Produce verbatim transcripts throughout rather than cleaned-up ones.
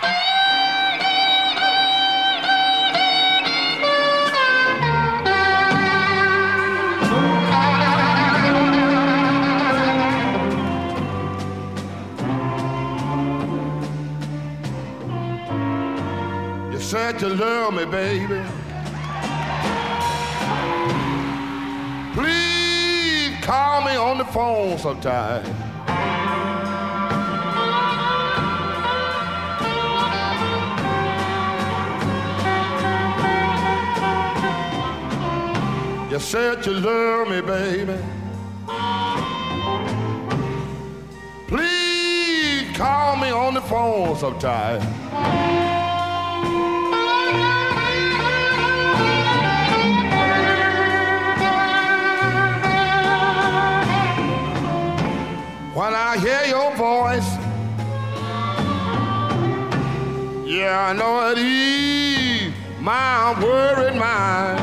Said you love me, baby. Please call me on the phone sometime. You said you love me, baby. Please call me on the phone sometime. When I hear your voice, yeah, I know it ease my worried mind.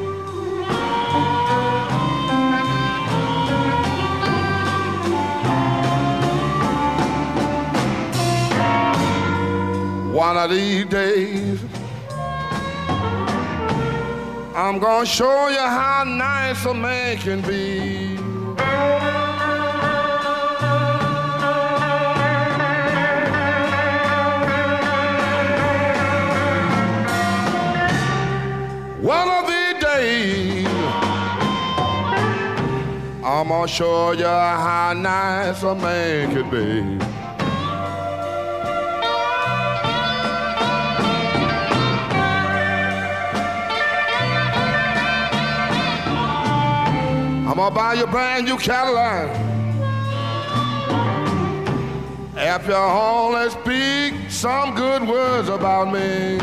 One of these days, I'm gonna show you how nice a man can be. One of these days, I'm gonna show you how nice a man could be. I'm gonna buy you a brand new Cadillac. If you only speak some good words about me.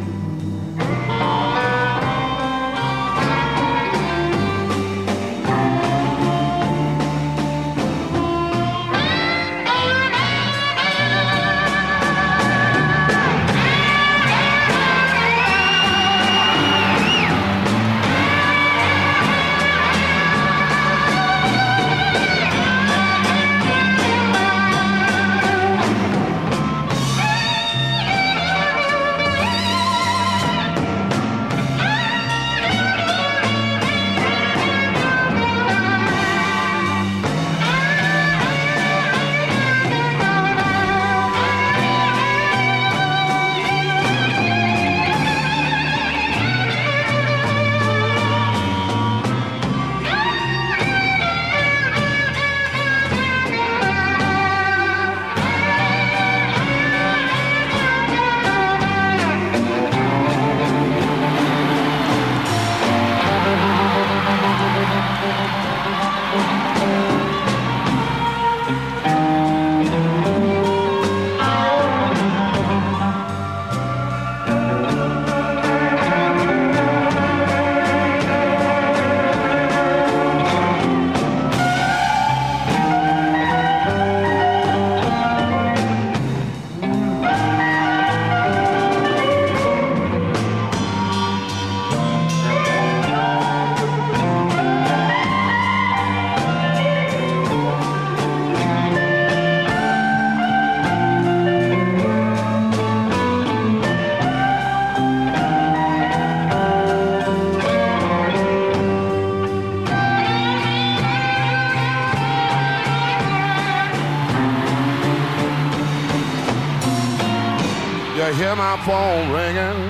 Hear my phone ringing,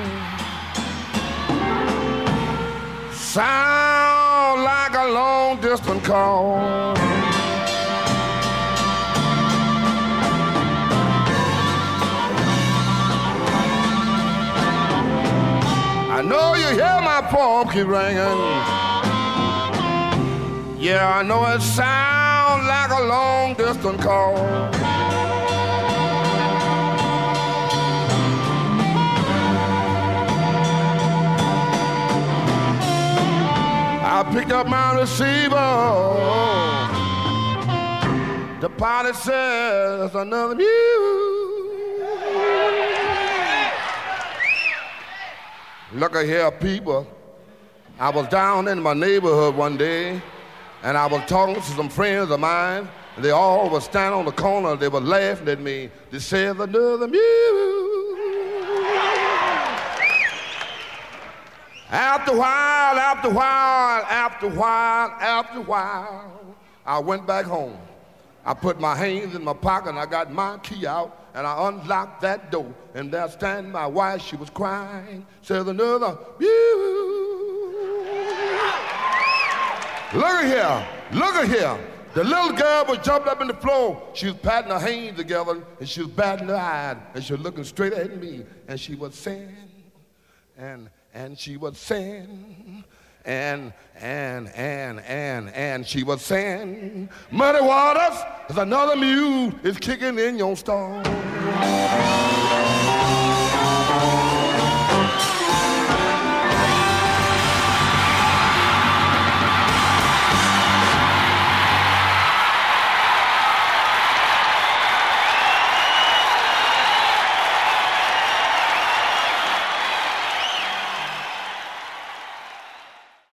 sound like a long distance call. I know you hear my phone keep ringing. Yeah, I know it sounds like a long distance call. I picked up my receiver. The party says another mute. Look at here, people. I was down in my neighborhood one day, and I was talking to some friends of mine. They all were standing on the corner. They were laughing at me. They said another mute. After a while, after a while, after a while, after a while, I went back home. I put my hands in my pocket and I got my key out and I unlocked that door. And there standing my wife, she was crying. Says another, you. Look at here, look at here. The little girl was jumping up in the floor. She was patting her hands together and she was batting her eyes and she was looking straight at me and she was saying, and and she was saying, and and and and and she was saying, Muddy Waters, there's another mule is kicking in your stall.